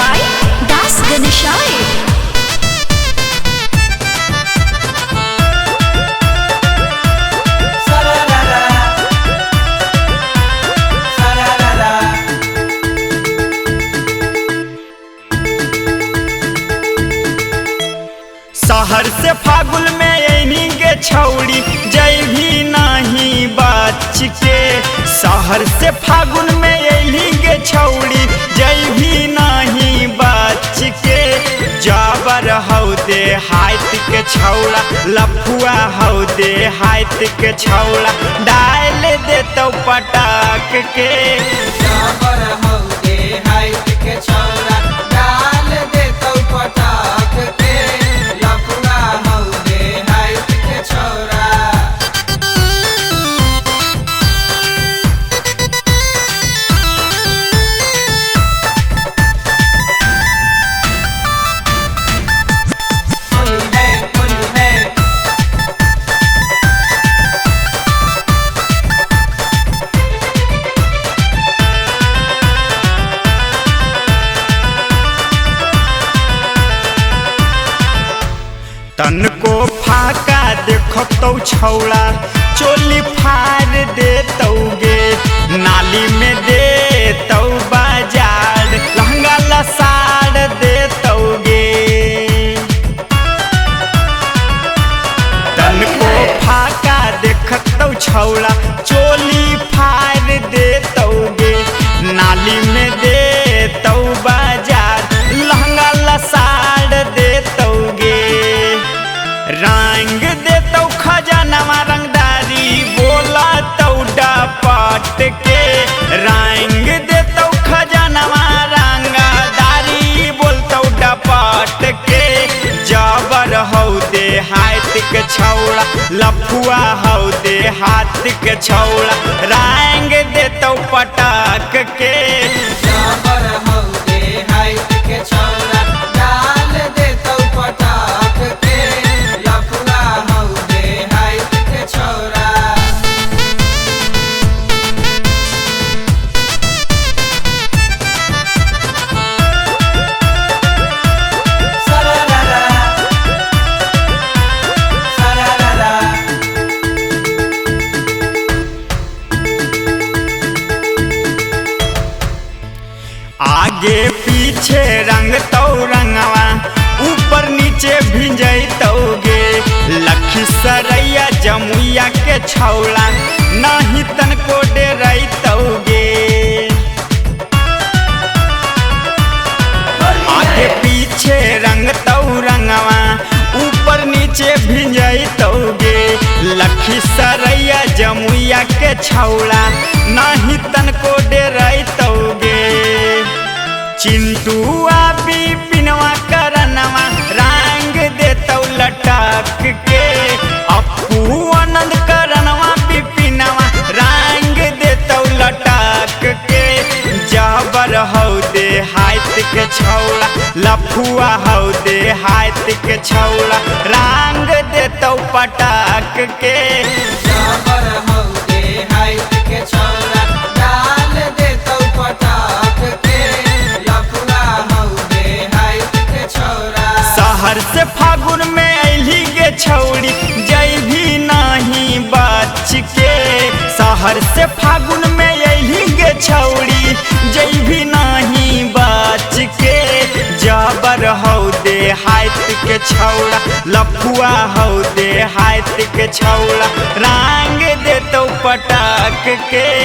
by Das Ganeshai. शहर से फागुन में ऐनी गे छौड़ी जय भी नहीं बच के। शहर से फागुन में ऐनी गे छौड़ी जय भी नहीं बच के। जाबर हौ दे हाथ के छौड़ा लफुआ हौ दे हाथ के छौड़ा डाल दे तो पटाक के। जाबर हौ दे हाथ के छौड़ा डाल दे तो पटाक के। लफुआ हौ दे हाथ के छौड़ा। तन को फाका देखो तो छौड़ा चोली फाड़ दे तौगे। नाली में दे तो बाजार लहंगा लसाड़ दे तौगे। तन को फाका देख तो छौड़ा चोली फाड़ दे तौगे। नाली में दे तो बाजार लहंगा लसाड़ दे तौगे। रंग दे तो खजानवा रंगदारी बोला तो डपट के। रंग दे तो खजानवा रंगदारी बोल तो डपट के। जाबर हौ दे हाथ के छौड़ा लफुआ हौ दे हाथ के छौड़ा रंग दे तो पटाक के। जाबर हौ दे हाथ के छौड़ा डाल दे तो पटाक के। लफुआ हौ दे हाथ के छौड़ा। सरररा सरररा आगे पीछे रंग तो रंगवा ऊपर नीचे भिंजई तौगे। लखीसरैया जमुइया के छौड़ा नहीं तन को डेरई तौगे। आगे पीछे रंग तो रंगवा ऊपर नीचे भिंजई तौगे। लखीसरैया जमुइया के छौड़ा नहीं तन को डेरई तौगे। चिंटुआ बिपिनवा करनवा रंग दे तो लटक के। अपू आनंद करनवा बिपिनवा रंग दे तो लटक के। जाबर हौ दे हाथ के छौड़ा लफुआ हौ दे हाथ के छौड़ा रंग दे तो पटाक के। जाबर हौ दे हाथ के छौड़ा डाल दे तो पटाक के। लफुआ हौ दे हाथ के छौड़ा। शहर से फागुन में ऐली गे छौड़ी जय भी नहीं बच के। शहर से फागुन में ऐली गे छौड़ी जय भी नहीं बच के। जाबर हौ दे हाथ के छौड़ा लफुआ हौ दे हाथ के छौड़ा रंग दे तो पटाक के।